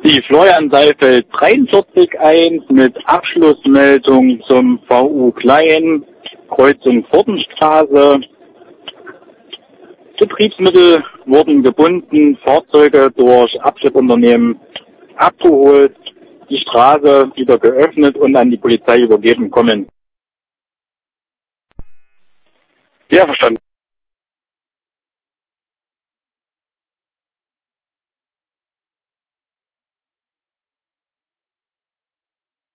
Die Florian Seifeld 43.1 mit Abschlussmeldung zum VU Klein, Kreuzung Fortenstraße. Betriebsmittel wurden gebunden, Fahrzeuge durch Abschleppunternehmen abgeholt, die Straße wieder geöffnet und an die Polizei übergeben kommen. Ja, verstanden.